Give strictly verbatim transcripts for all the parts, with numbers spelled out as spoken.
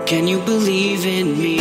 Can you believe in me?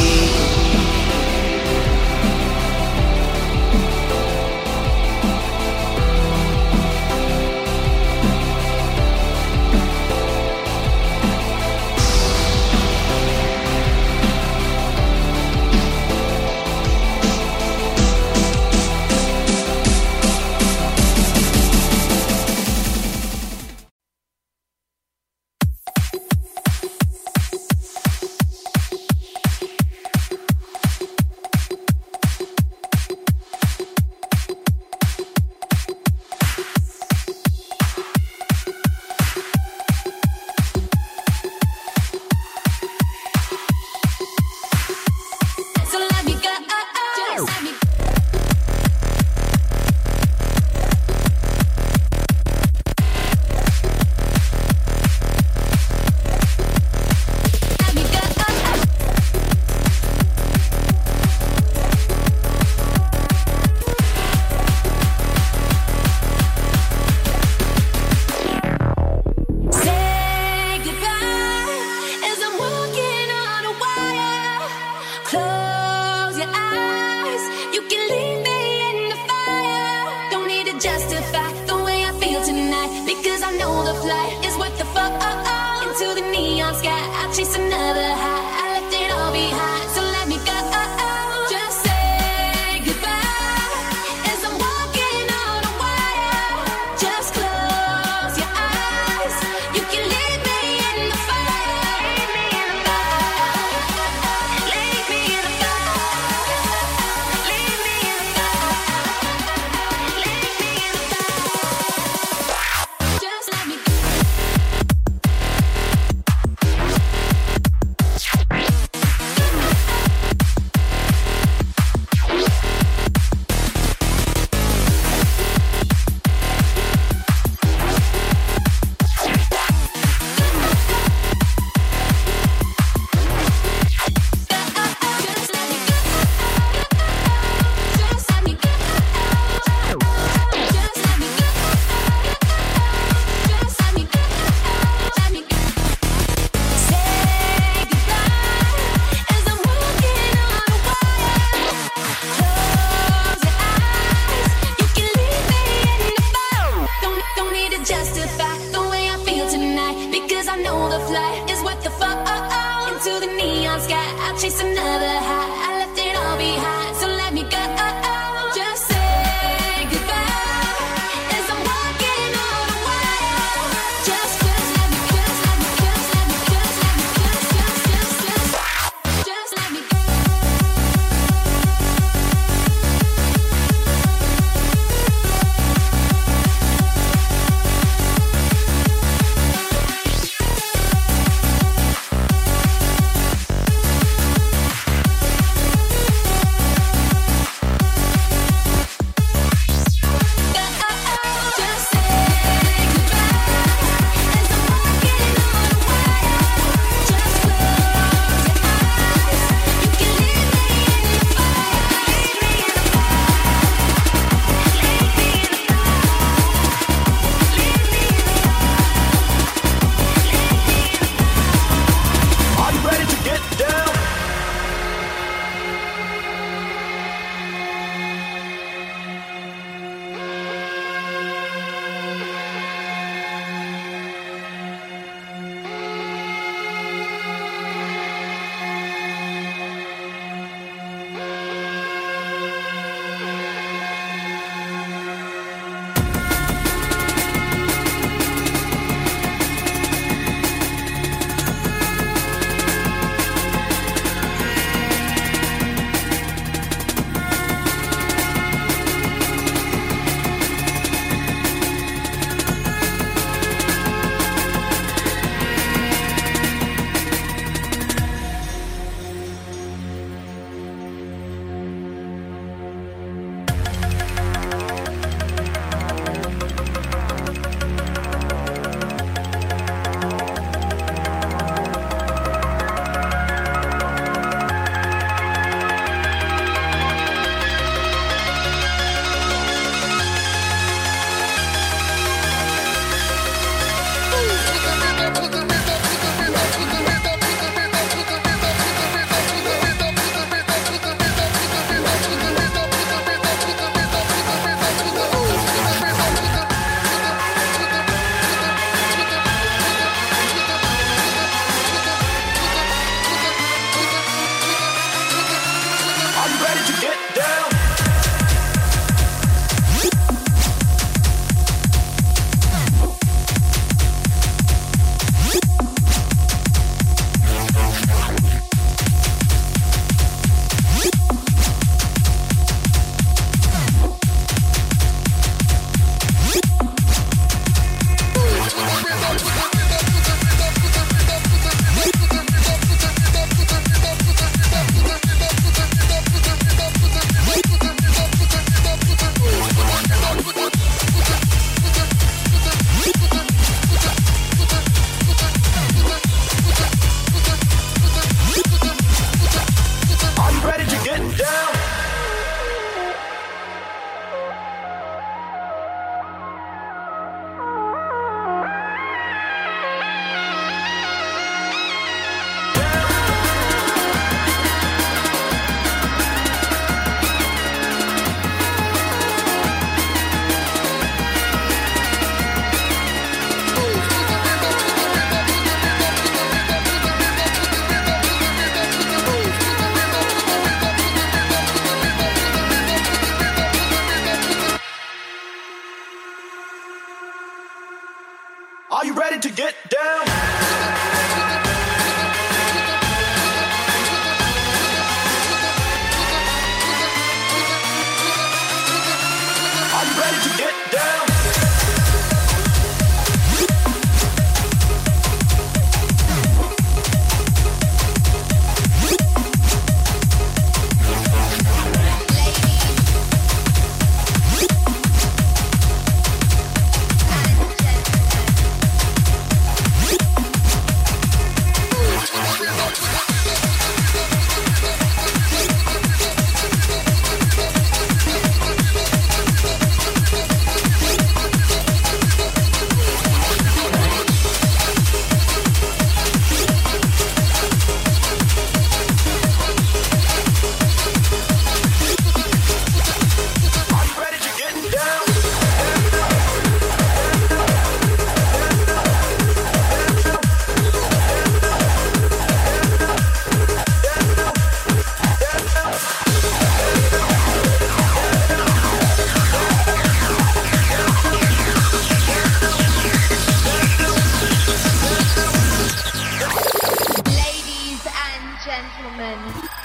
gentlemen.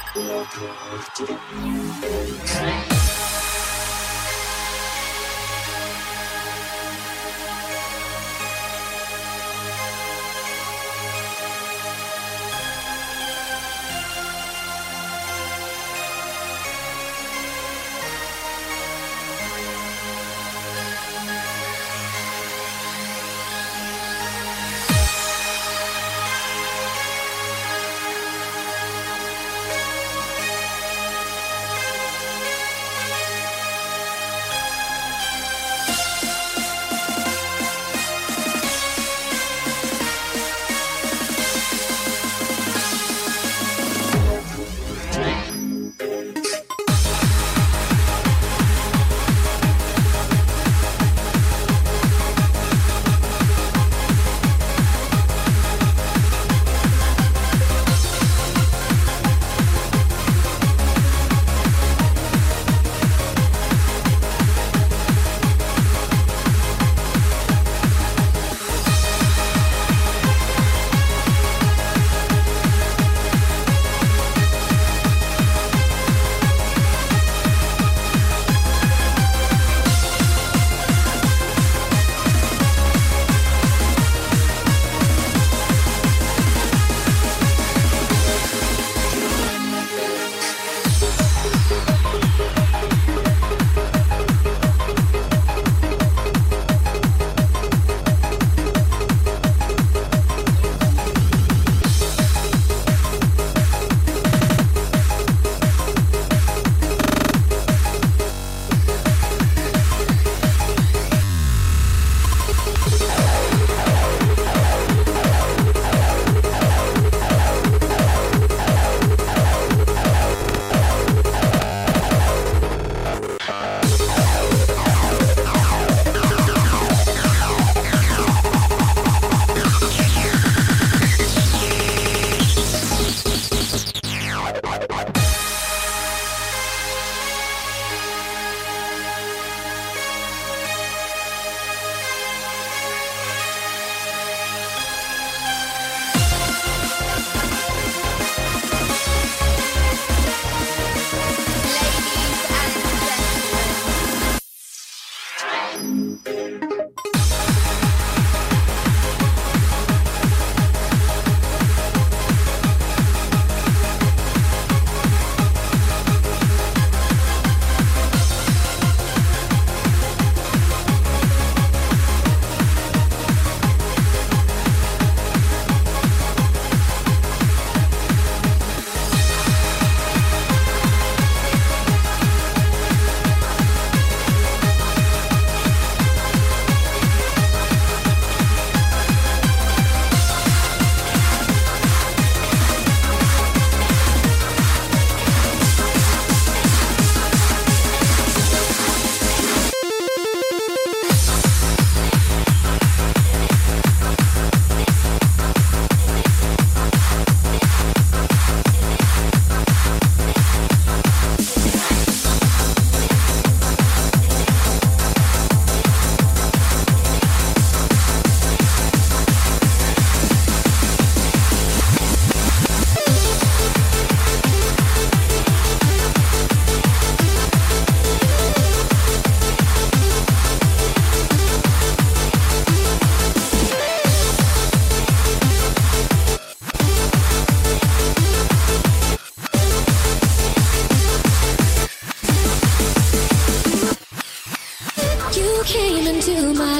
came into my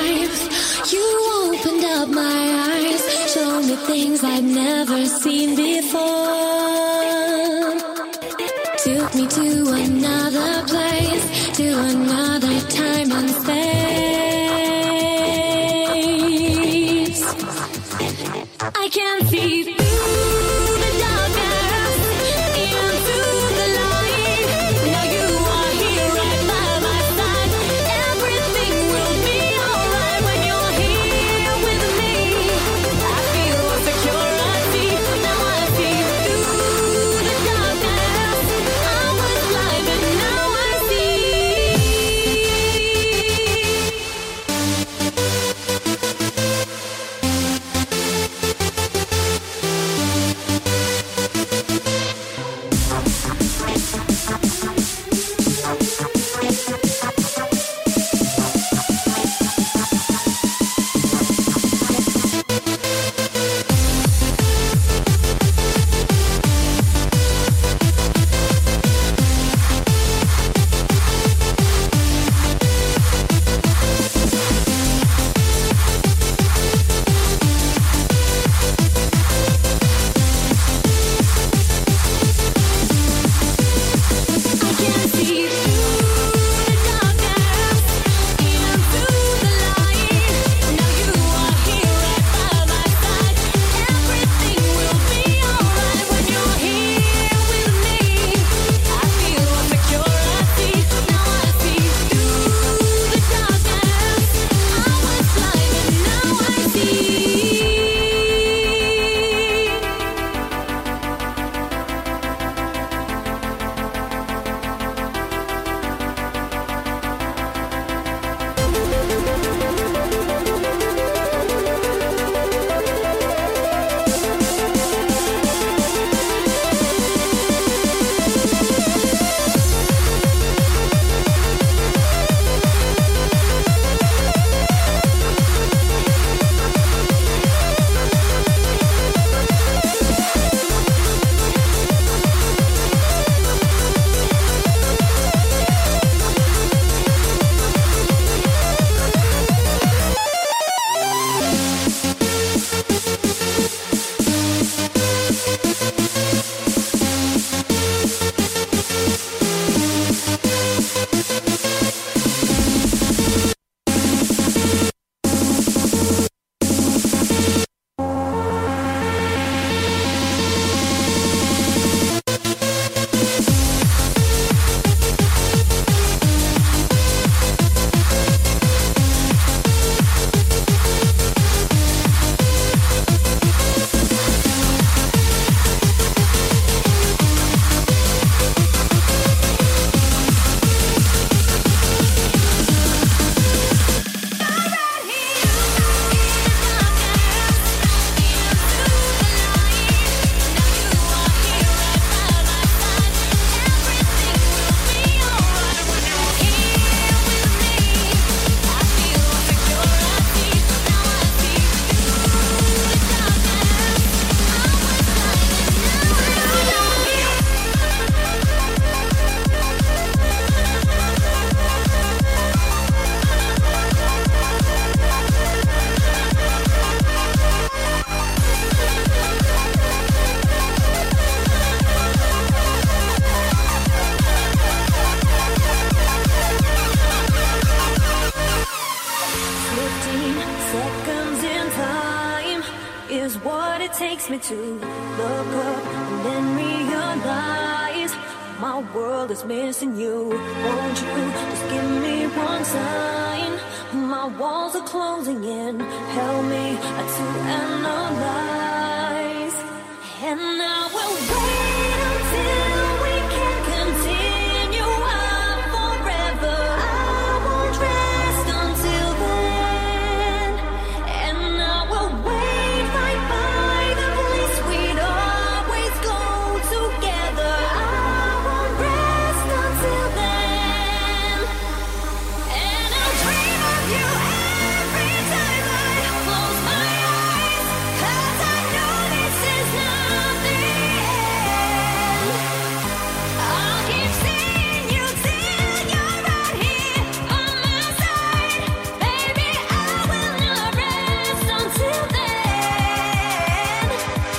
life, you opened up my eyes, showed me things I'd never seen before. Took me to another place, to another time and space. I can see through the darkness, into the light. Now you are here right by my side. Everything will be alright when you're here with me. I feel security. Now I see through the darkness. I was blind, but now I see. me to look up and then realize my world is missing you. Won't you just give me one sign? My walls are closing in. Help me to analyze. And I will wait until we can continue on forever. I won't rest until then. And I will wait right by the place we'd always go together. I won't rest until then. And I'll dream of you every time I close my eyes, 'cause I know this is not the end. I'll keep seeing you till you're right here on my side. Baby, I will not rest until then.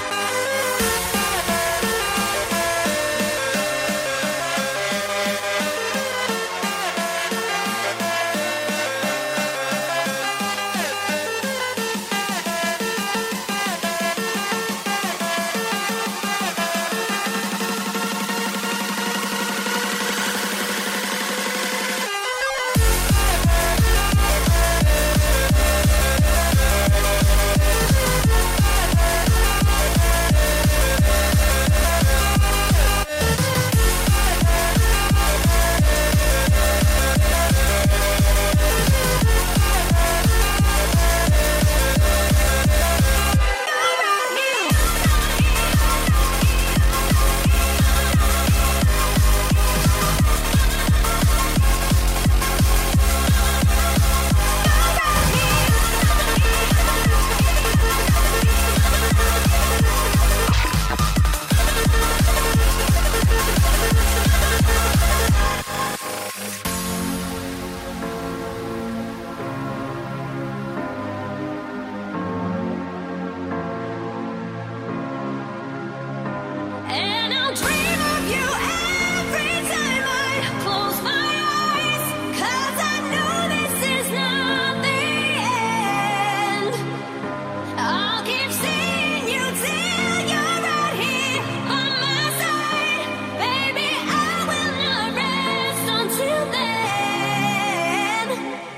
And I'll dream of you every time I close my eyes, 'cause I know this is not the end. I'll keep seeing you till you're right here on my side. Baby, I will not rest until then.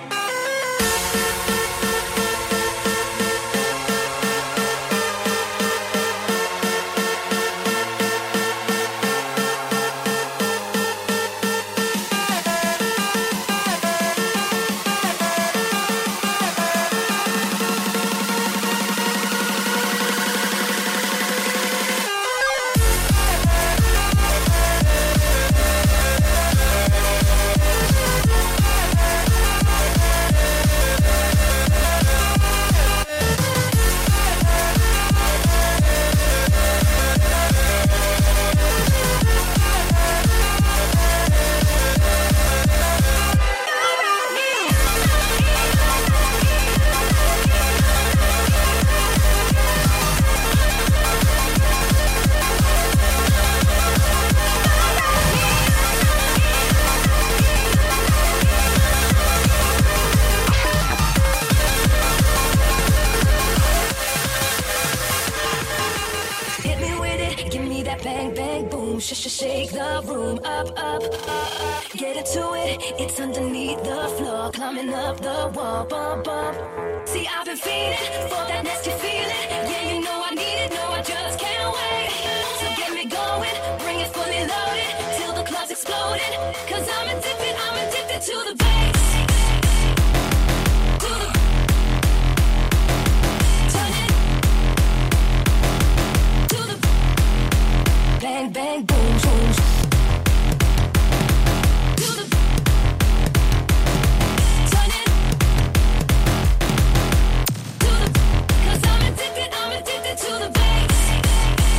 Hit me with it, give me that bang, bang, boom. Sh sh shake the room up, up, up. Get into it, it's underneath the floor, climbing up the wall, bump, bump. See, I've been feeding for that nasty feeling. Yeah, you know I need it, no, I just can't wait. So get me going, bring it fully loaded, till the club's exploding. 'Cause I'm addicted, I'm addicted to the bass. To the turn it. To the bang, bang, boom, boom. To the turn it. To the 'cause I'm addicted, I'm addicted to the bass.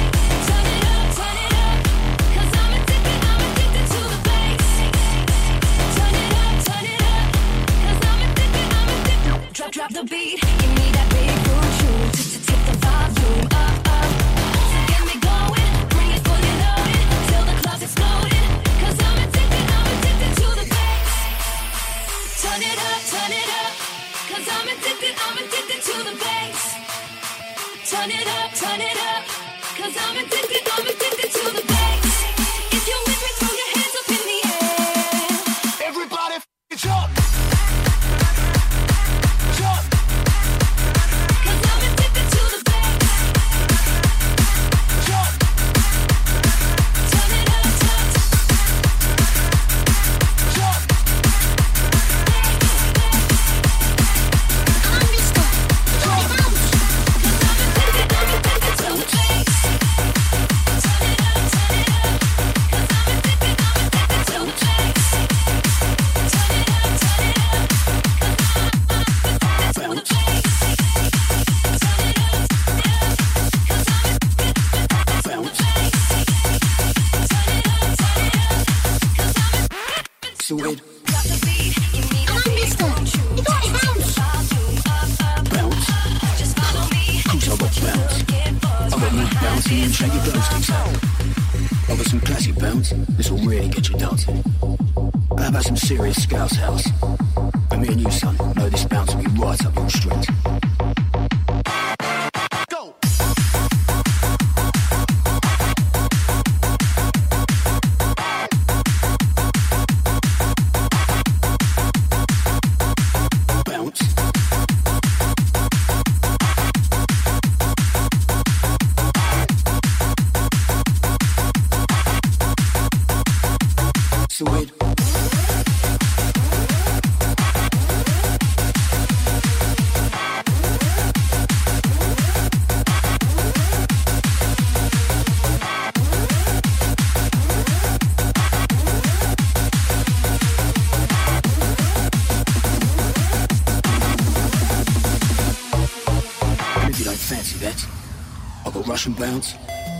Russian bounce,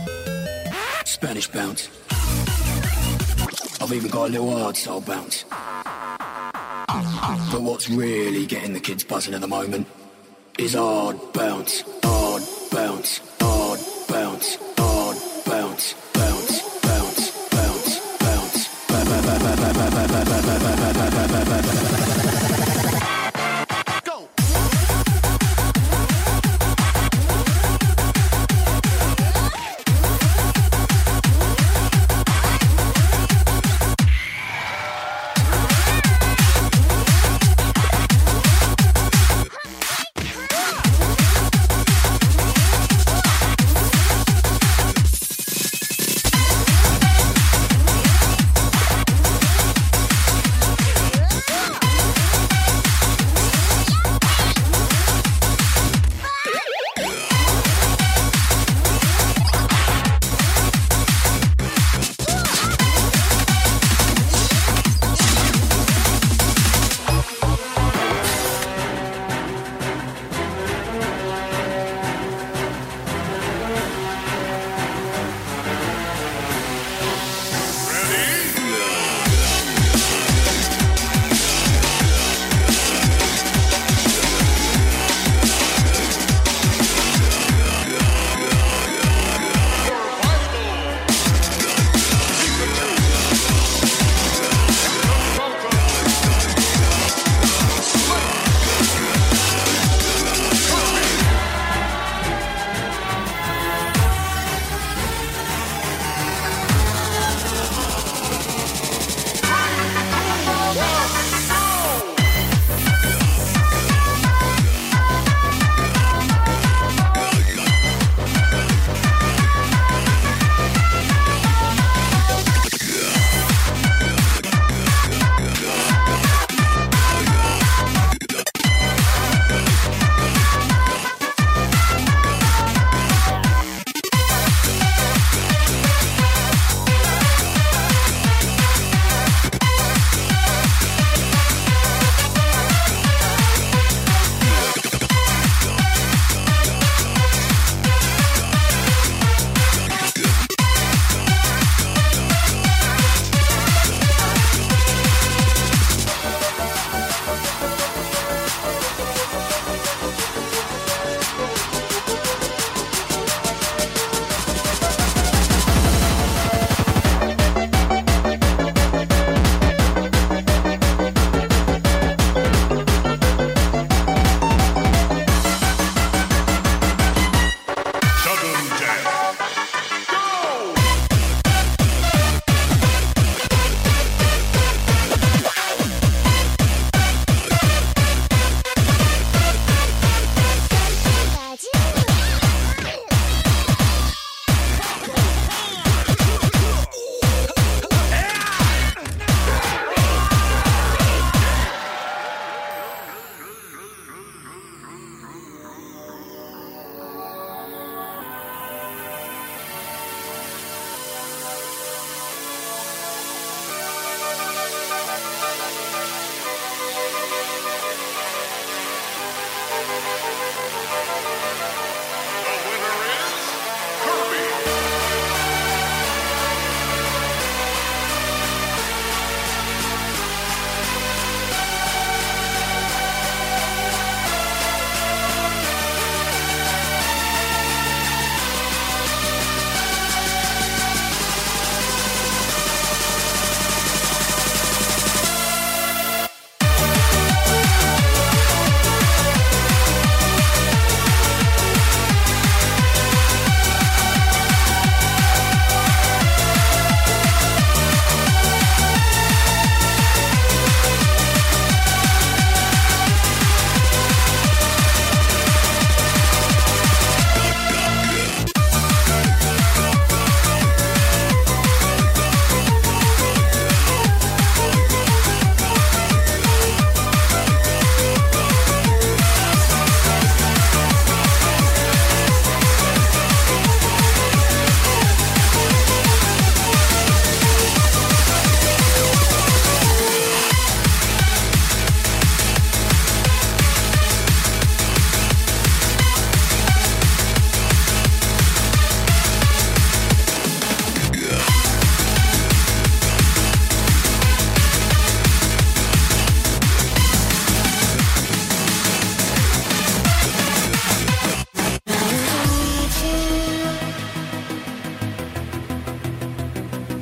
Spanish bounce. I've even got a little hard style bounce. But what's really getting the kids buzzing at the moment is hard bounce, hard bounce, hard bounce, hard bounce, bounce, bounce, bounce, bounce.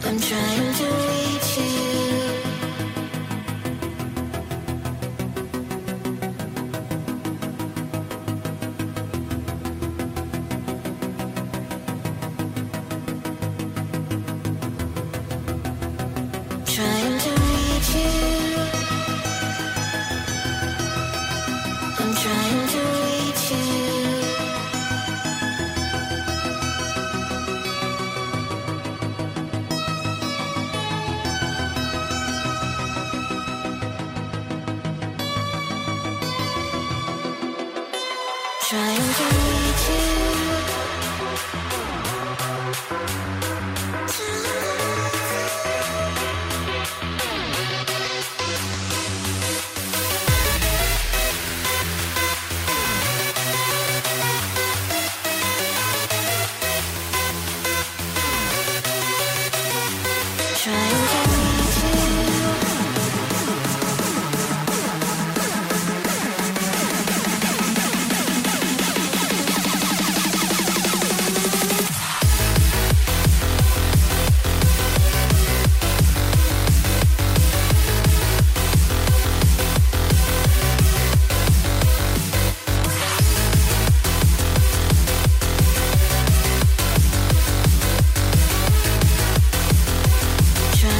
Try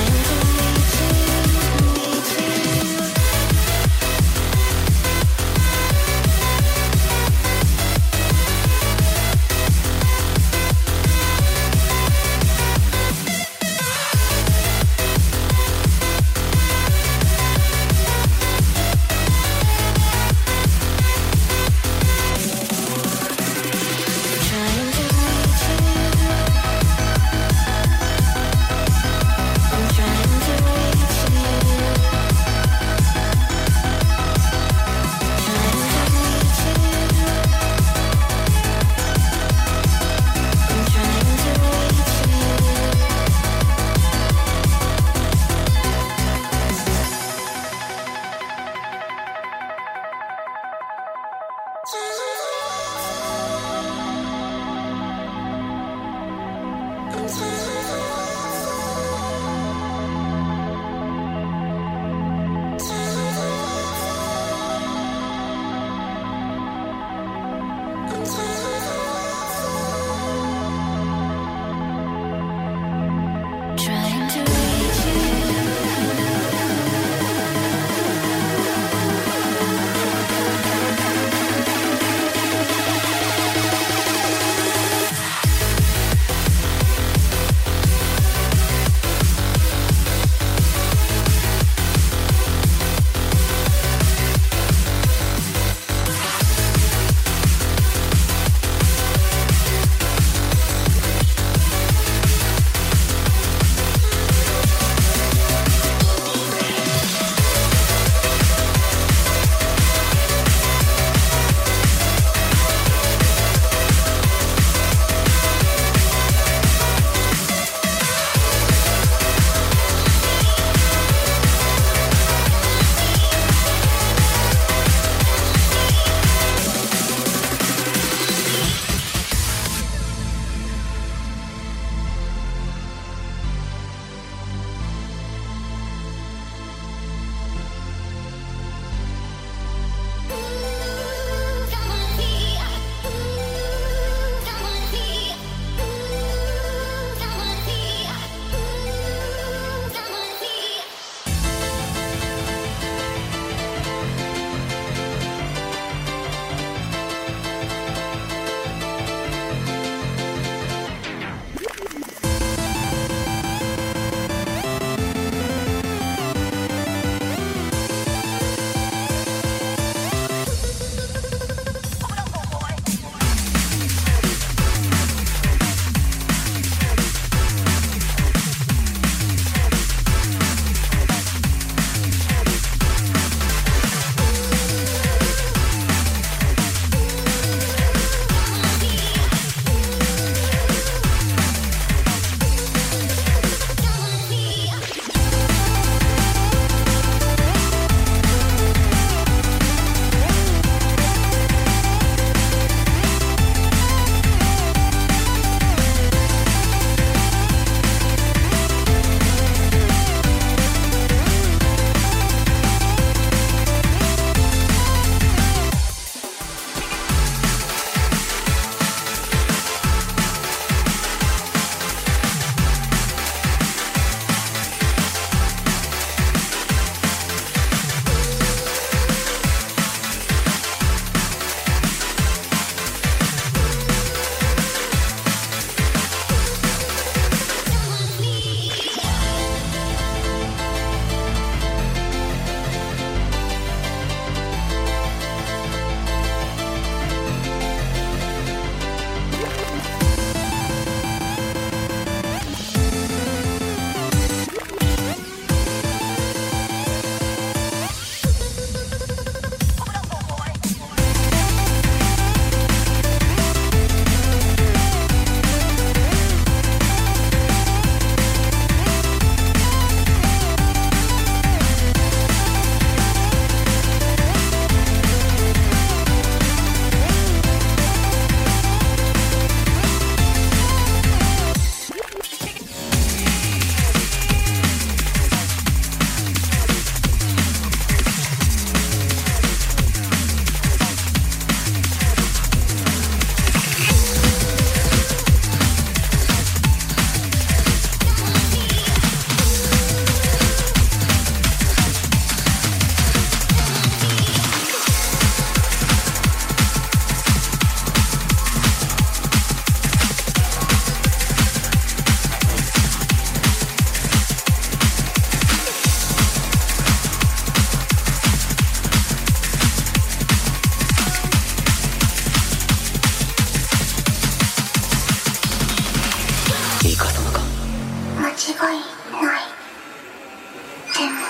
違いない。でも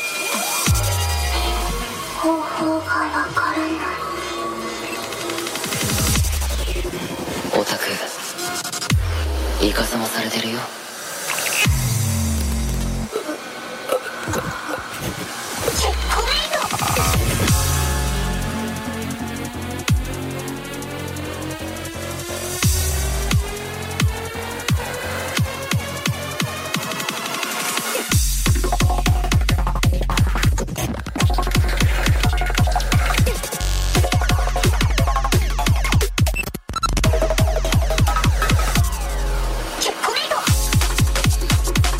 方法がわからない。 オタクイカサマされてるよ。 チェックメイト。チェックメイト。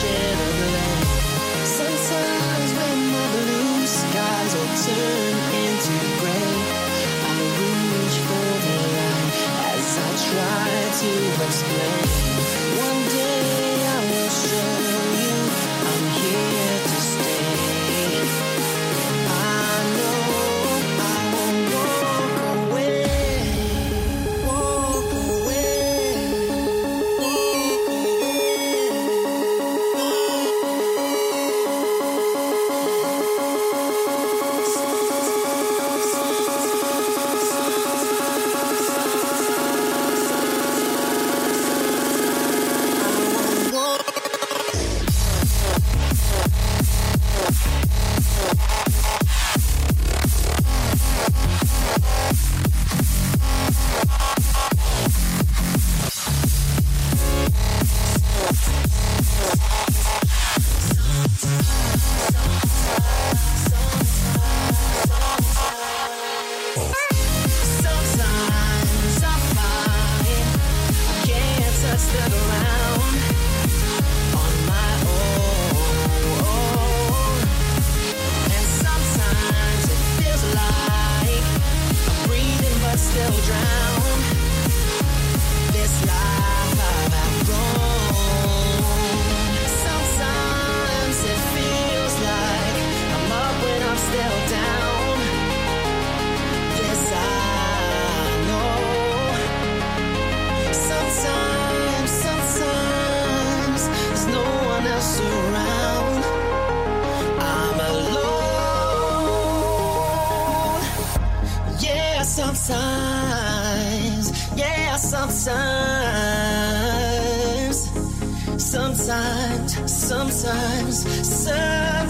children. Sometimes when the blue skies all turn into gray, I reach for the light as I try to explain. One day I will show you I'm here to stay. I know I won't walk away, walk away, walk Sometimes I find I can't touch the ground on my own, and sometimes it feels like I'm breathing but still drown. This life I've outgrown. Sometimes it feels like I'm up when I'm still down. This I know. Sometimes, sometimes there's no one else around. I'm alone. Yeah, sometimes. Yeah, sometimes. Sometimes, sometimes, sometimes.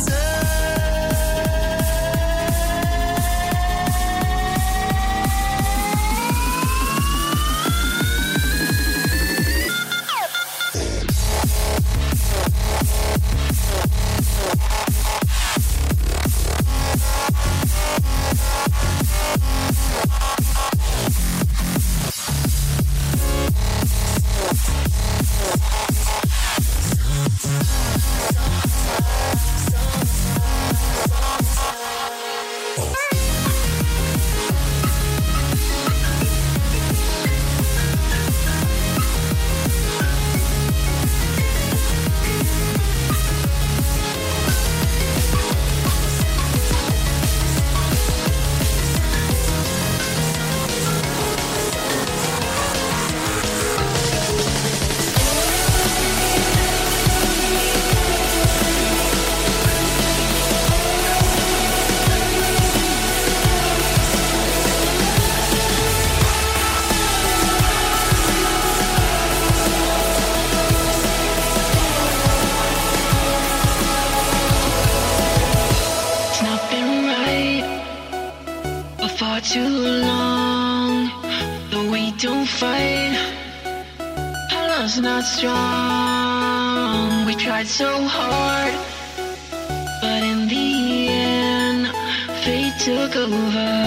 It's not been right for far too long, though we don't fight. Our love's not strong. We tried so hard, but in the end, fate took over.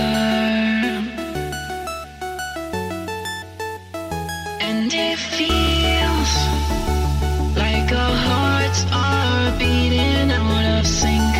And it feels like our hearts are beating out of sync,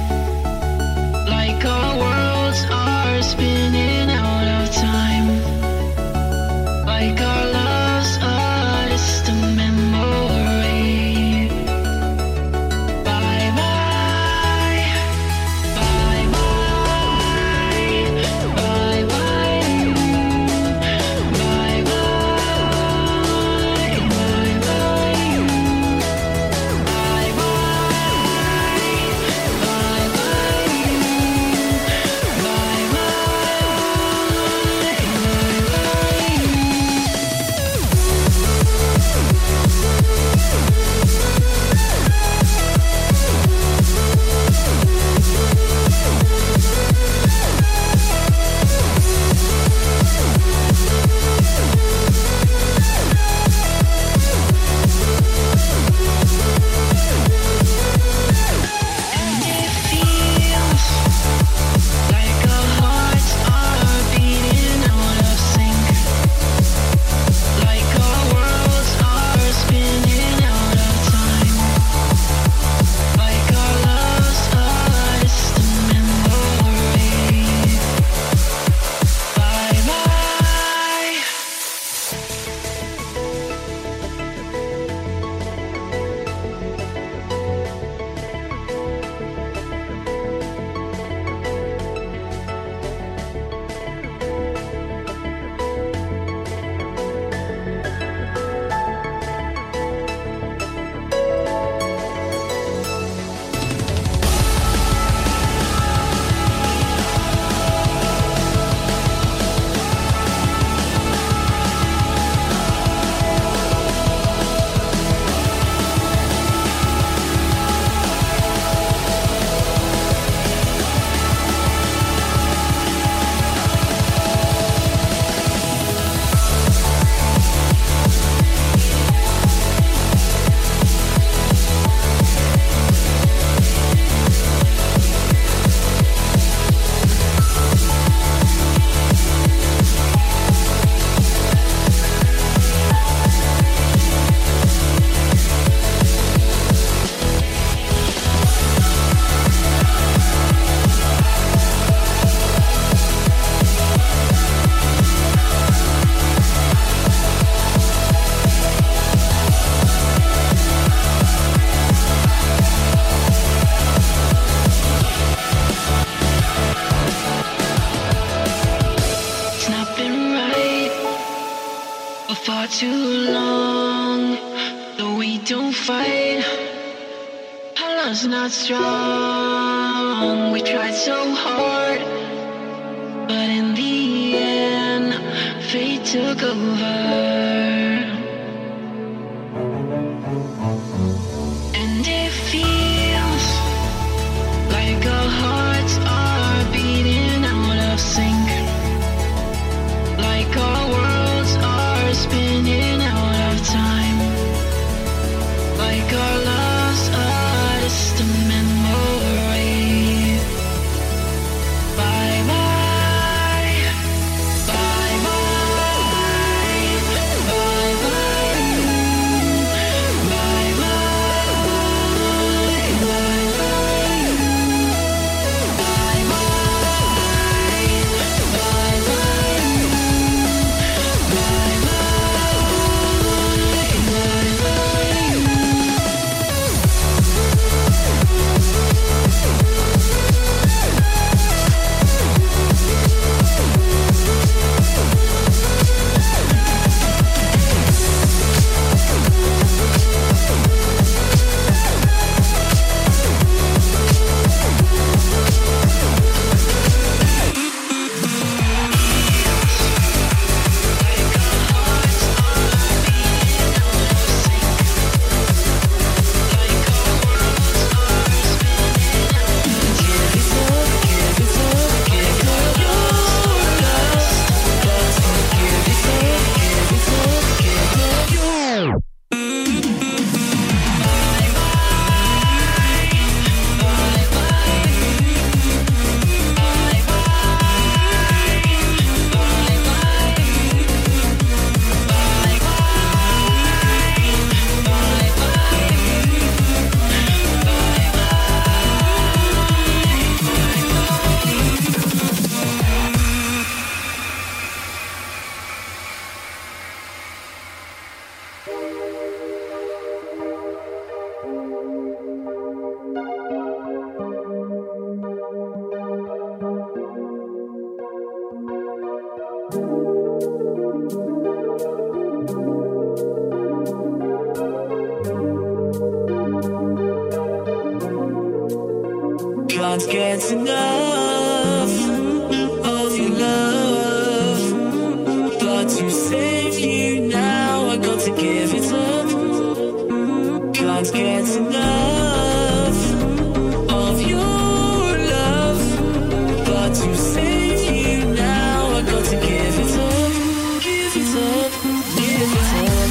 like our worlds are spinning out of time, like our loves are distant memory. Bye bye, bye bye, fight. Our love's not strong. We tried so hard, but in the end, fate took over. And it feels like our hearts are beating out of sync, like our worlds are spinning out of time, like our loves are distant memory. Bye bye, bye bye, bye bye, bye Can't get enough of your love, but to save you now I got to give it up. Can't get enough of your love, but to save you now I got to give it up, give it up, give it up.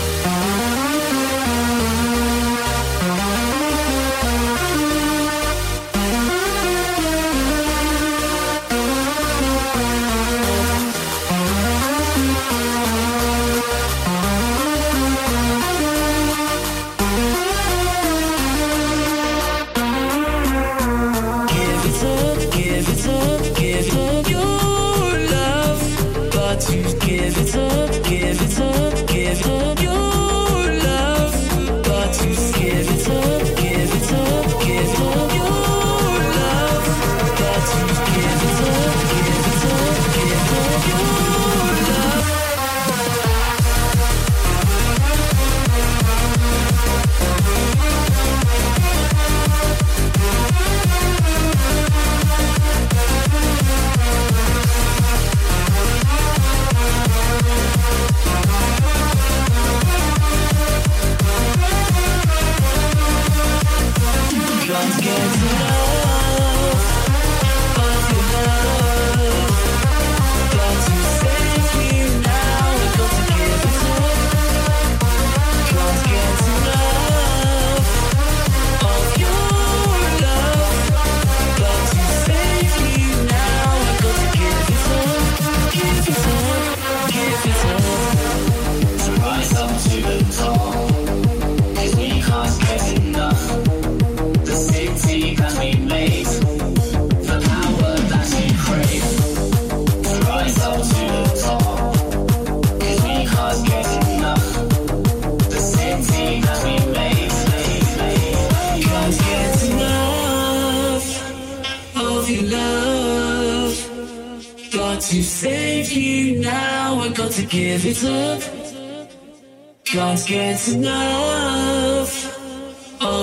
To save you now I got to give it up. Can't get enough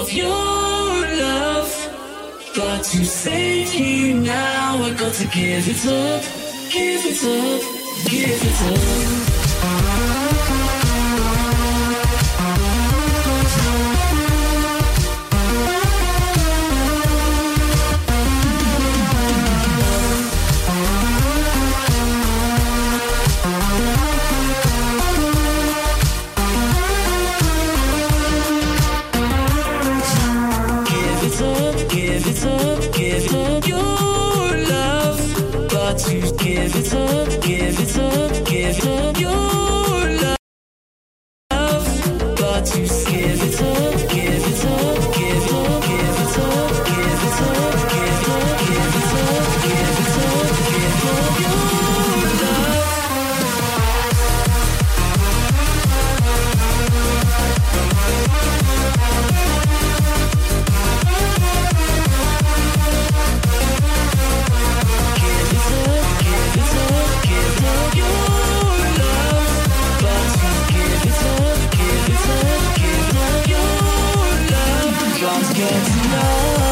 of your love. But to save you now, I got to give it up, give it up, give it up. Give it up, give it up your love. But to give it up, give it up, give it up your love. But to give it up, give it up, give it up, give it up, give it up, give it up, give it up, give it up, give up your love. Can't enough.